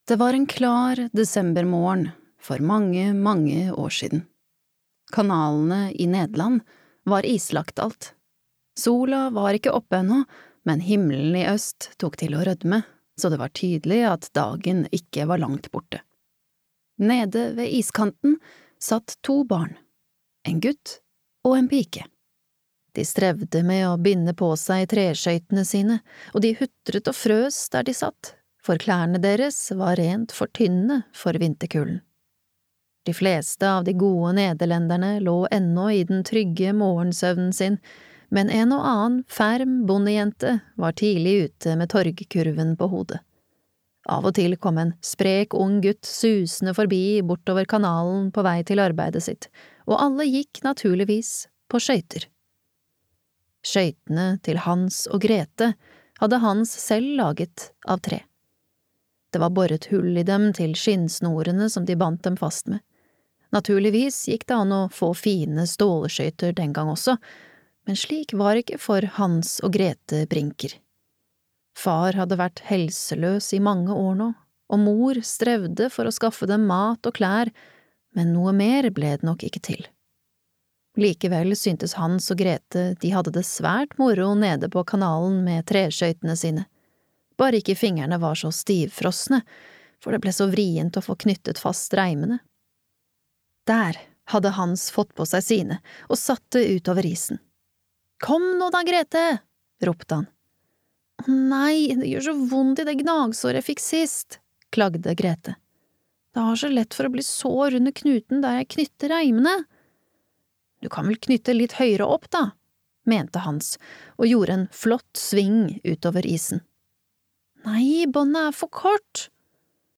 Det var en klar desembermorgen for mange, mange år siden. Kanalene i Nederland var islagt alt. Sola var ikke oppe ennå, men himmelen i øst tok til å rødme, så det var tydelig at dagen ikke var langt borte. Nede ved iskanten satt to barn, en gutt og en pike. De strevde med å binde på seg treskøytene sine, og de hutret og frøs der de satt, for klærne deres var rent for tynne for vinterkulden. De fleste av de gode nederlenderne lå ennå i den trygge morgensøvnen sin, men en og annen ferm bondejente var tidlig ute med torgkurven på hodet. Av og til kom en sprek ung gutt susende forbi bortover kanalen på vei til arbeidet sitt, og alle gikk naturligvis på skøyter. Skøytene til Hans og Grete hadde Hans selv laget av tre. Det var boret hull i dem til skinnsnorene som de bandt dem fast med. Naturligvis gikk det an å få fine stålskøyter den gang også, men slik var ikke for Hans og Grete Brinker. Far hadde vært helseløs i mange år nå, og mor strevde for å skaffe dem mat og klær, men noe mer ble det nok ikke til. Likevel syntes Hans og Grete de hadde det svært moro nede på kanalen med treskøytene sine. Bare ikke fingrene var så stivfrosne, for det ble så vrient å få knyttet fast reimene. Der hadde Hans fått på seg sine og satte utover isen. «Kom nå da, Grete!» ropte han. «Nei, det gjør så vondt i det gnagsåret jeg fikk sist», klagde Grete. «Det har så lett for å bli sår under knuten der jeg knytter reimene.» «Du kan vel knytte litt høyere opp da», mente Hans, og gjorde en flott sving utover isen. «Nei, båndet er for kort»,